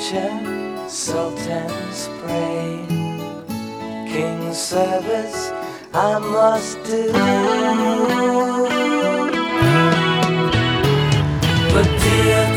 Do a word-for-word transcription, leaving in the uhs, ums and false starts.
picture, salt and spray, king service I must do. But dear